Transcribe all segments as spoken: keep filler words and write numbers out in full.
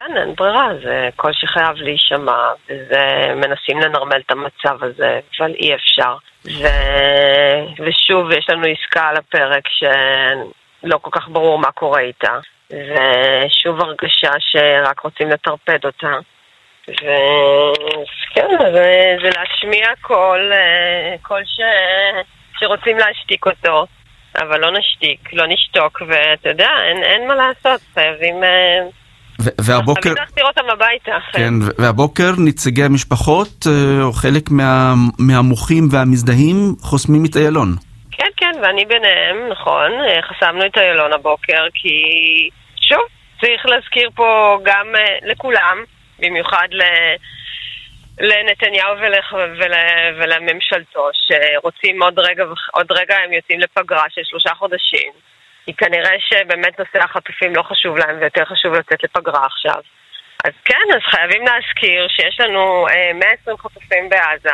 כן, אין ברירה, זה כל שחייב להישמע, ומנסים לנרמל את המצב הזה, אבל אי אפשר. ו... ושוב, יש לנו עסקה על הפרק שלא כל כך ברור מה קורה איתה, ושוב הרגשה שרק רוצים לטרפד אותה. וכן, זה, זה להשמיע כל, כל ש... שרוצים להשתיק אותו, אבל לא נשתיק, לא נשתוק, ואתה יודע, אין, אין מה לעשות, חייבים... והבוקר... חייבים להחזיר אותם הביתה. כן, והבוקר נציגי המשפחות, או חלק מה, מהמוחים והמזדהים, חוסמים את איילון. כן, כן, ואני ביניהם, נכון, חסמנו את איילון הבוקר, כי שוב, צריך להזכיר פה גם לכולם, במיוחד ל... לנתניהו ולח... ול... ולממשלתו, שרוצים עוד רגע, עוד רגע הם יוצאים לפגרה של שלושה חודשים. כי כנראה שבאמת נושא החטופים לא חשוב להם, ויותר חשוב לצאת לפגרה עכשיו. אז כן, אז חייבים להזכיר שיש לנו אה, מאה ועשרים חטופים בעזה,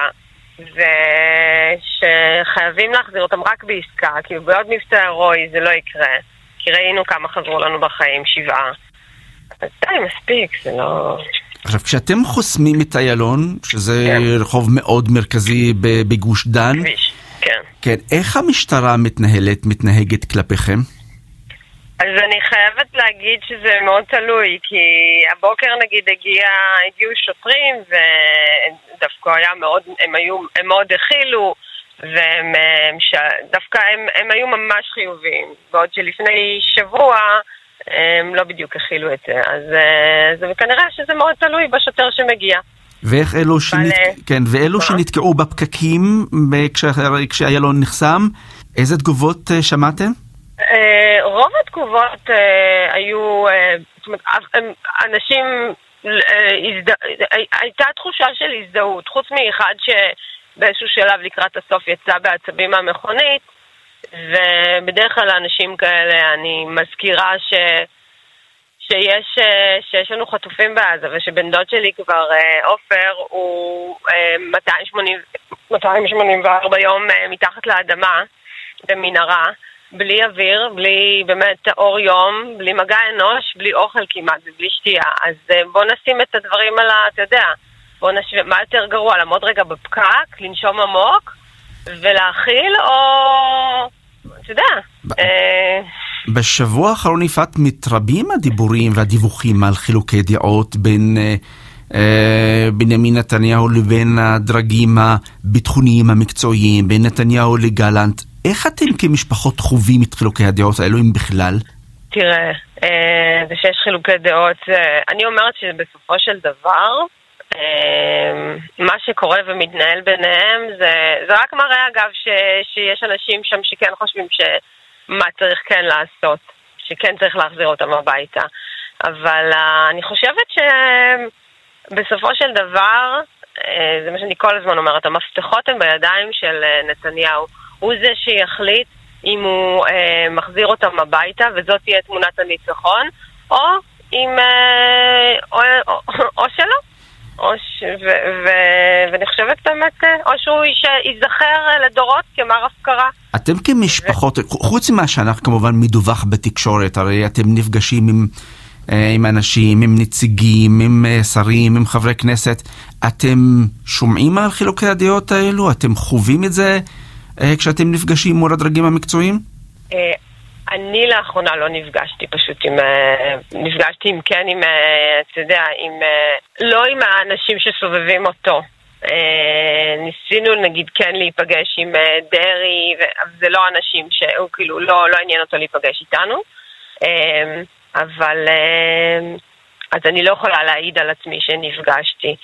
ושחייבים להחזיר אותם רק בעסקה, כי בעוד מבצע הרואי זה לא יקרה. כי ראינו כמה חזרו לנו בחיים, שבעה. אז די, מספיק, זה לא... עכשיו, כשאתם חוסמים את איילון, שזה כן. רחוב מאוד מרכזי בגוש דן, כביש, כן. כן, איך המשטרה מתנהלת, מתנהגת כלפיכם? אז אני חייבת להגיד שזה מאוד תלוי, כי הבוקר נגיד הגיע, הגיעו שוטרים, ודווקא היה מאוד, הם היו, הם מאוד הכילו, ודווקא הם, הם היו ממש חיוביים, בעוד שלפני שבוע, הם לא בדיוק הכילו את זה, אז זה כנראה שזה מאוד תלוי בשוטר שמגיע. ואיך אלו, שנת... כן, ואלו שנתקעו בפקקים כשאיילון נחסם, איזה תגובות שמעתם? רוב התגובות היו, זאת אומרת, אנשים, הייתה תחושה של הזדהות, חוץ מאחד שבאיזשהו שלב לקראת הסוף יצא בעצבים מהמכונית, ובדרך כלל לאנשים כאלה אני מזכירה ש... שיש, שיש לנו חטופים בעזה, ושבן דוד שלי כבר, אופר, הוא מאתיים שמונים וארבע יום מתחת לאדמה, במנהרה, בלי אוויר, בלי באמת אור יום, בלי מגע אנוש, בלי אוכל כמעט, בלי שתייה. אז בוא נשים את הדברים על ה... אתה יודע, בוא נשווה, מה יותר גרוע? לעמוד רגע בפקק, לנשום עמוק, ולהכיל, או... אתה יודע... בשבוע האחרון יפעת מתרבים הדיבורים והדיווחים על חילוקי דעות בין בנימין נתניהו לבין הדרגים הביטחוניים המקצועיים, בין נתניהו לגלנט. איך אתם כמשפחות חווים את חילוקי הדעות האלו, אם בכלל? תראה, זה שיש חילוקי דעות, אני אומרת שבסופו של דבר, מה שקורה ומתנהל ביניהם, זה, זה רק מראה אגב ש, שיש אנשים שם שכן חושבים שמה צריך כן לעשות, שכן צריך להחזיר אותם הביתה. אבל אני חושבת שבסופו של דבר, זה מה שאני כל הזמן אומרת, המפתחות הן בידיים של נתניהו. הוא זה שיחליט אם הוא אה, מחזיר אותם הביתה, וזאת תהיה תמונת הניצחון, או אם אה, או, או, או שלא. או ש, ו, ו, ואני חושבת באמת, או שהוא ייזכר לדורות כמר הפקרה. אתם כמשפחות, ו... חוץ ממה שאנחנו כמובן מדווח בתקשורת, הרי אתם נפגשים עם, עם אנשים, עם נציגים, עם שרים, עם חברי כנסת, אתם שומעים על חילוקי הדעות האלו? אתם חווים את זה כשאתם נפגשים מול הדרגים המקצועיים? אני לאחרונה לא נפגשתי פשוט עם, נפגשתי עם כן, עם, אתה יודע, עם, לא עם האנשים שסובבים אותו. ניסינו נגיד כן להיפגש עם דרי, וזה לא אנשים שהוא כאילו לא, לא עניין אותו להיפגש איתנו. אבל, אז אני לא יכולה להעיד על עצמי שנפגשתי.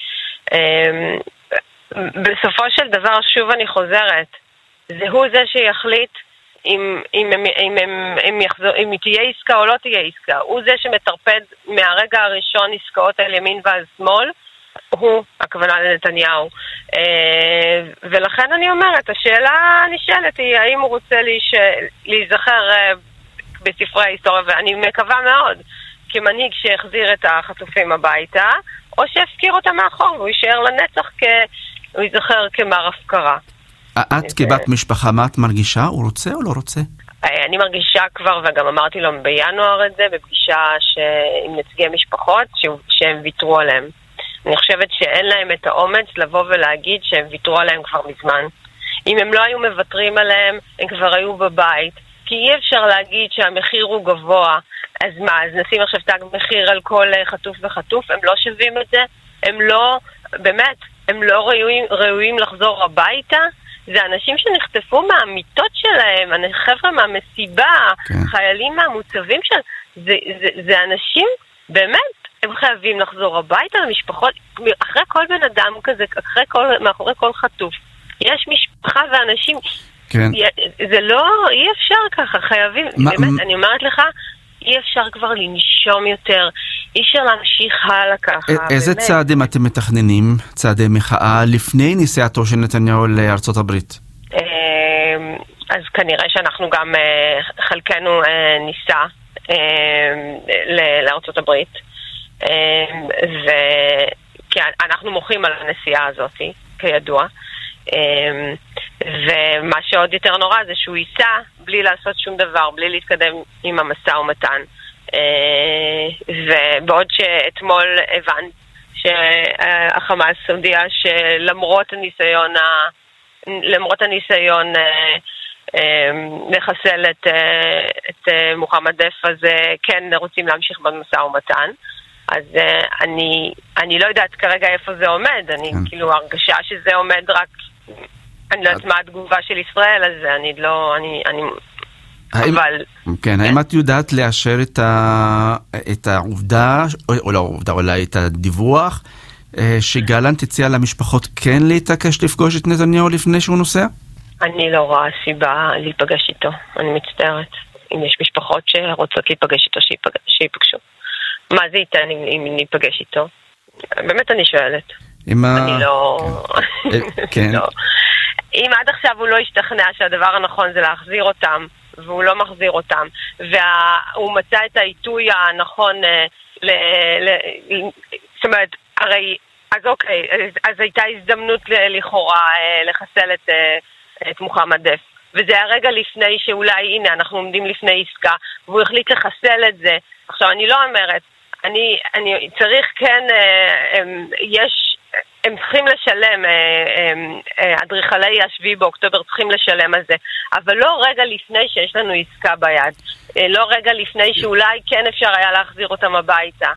בסופו של דבר, שוב אני חוזרת, זה הוא זה שיחליט אם, אם, אם, אם, אם, אם, יחזור, אם תהיה עסקה או לא תהיה עסקה. הוא זה שמטרפד מהרגע הראשון עסקאות על ימין ועל שמאל, הוא הכוונה לנתניהו. ולכן אני אומרת, השאלה הנשאלת היא האם הוא רוצה להיש... להיזכר בספרי ההיסטוריה, ואני מקווה מאוד כמנהיג שיחזיר את החטופים הביתה, או שיפקיר אותם מאחור, והוא יישאר לנצח, כ... הוא ייזכר כמר הפקרה. את כבת משפחה, מה את מרגישה? הוא רוצה או לא רוצה? אני מרגישה כבר, וגם אמרתי לו בינואר את זה, בפגישה עם נציגי משפחות, שהם ויתרו עליהם. אני חושבת שאין להם את האומץ לבוא ולהגיד שהם ויתרו עליהם כבר מזמן. אם הם לא היו מוותרים עליהם, הם כבר היו בבית. כי אי אפשר להגיד שהמחיר הוא גבוה. אז מה, אז נשים עכשיו תג מחיר על כל חטוף וחטוף? הם לא שווים את זה? הם לא, באמת, הם לא ראויים, ראויים לחזור הביתה? זה אנשים שנחטפו מהמיטות שלהם, חבר'ה מהמסיבה, כן. חיילים מהמוצבים של... זה, זה, זה אנשים, באמת, הם חייבים לחזור הביתה למשפחות, אחרי כל בן אדם כזה, אחרי כל, מאחורי כל חטוף. יש משפחה ואנשים, כן. זה לא, אי אפשר ככה, חייבים, מה, באמת, מה... אני אומרת לך, אי אפשר כבר לנשום יותר, אי אפשר להמשיך הלאה ככה. איזה באמת. צעדים אתם מתכננים, צעדי מחאה, לפני נסיעתו של נתניהו לארצות הברית? אז כנראה שאנחנו גם, חלקנו ניסע לארצות הברית, ואנחנו מוחים על הנסיעה הזאת, כידוע, ומה שעוד יותר נורא זה שהוא ייסע בלי לעשות שום דבר, בלי להתקדם עם המשא ומתן. ובעוד שאתמול הבנת שהחמאס הודיע שלמרות הניסיון למרות הניסיון לחסל את, את מוחמד דף, אז כן רוצים להמשיך במשא ומתן. אז אני, אני לא יודעת כרגע איפה זה עומד, אני כאילו הרגשה שזה עומד רק, אני לא יודעת מה התגובה של ישראל, אז אני לא, אני, אני, אבל... כן, האם את יודעת לאשר את, ה, את העובדה, או לא העובדה, אולי את הדיווח, שגלנט הציע למשפחות כן להתעקש לפגוש את נתניהו לפני שהוא נוסע? אני לא רואה סיבה להיפגש איתו, אני מצטערת. אם יש משפחות שרוצות להיפגש איתו, שיפגשו. מה זה ייתן אם, אם ניפגש איתו? באמת אני שואלת. אם אני ה... לא... כן. לא. אם עד עכשיו הוא לא השתכנע שהדבר הנכון זה להחזיר אותם, והוא לא מחזיר אותם, והוא מצא את העיתוי הנכון ל... ל... זאת אומרת, הרי... אז אוקיי, אז הייתה הזדמנות לכאורה לחסל את, את מוחמד דף. וזה הרגע לפני שאולי, הנה, אנחנו עומדים לפני עסקה, והוא החליט לחסל את זה. עכשיו, אני לא אומרת, אני, אני צריך כן, הם, יש, הם צריכים לשלם, אדריכלי השביעי באוקטובר צריכים לשלם על זה, אבל לא רגע לפני שיש לנו עסקה ביד, לא רגע לפני שאולי כן אפשר היה להחזיר אותם הביתה.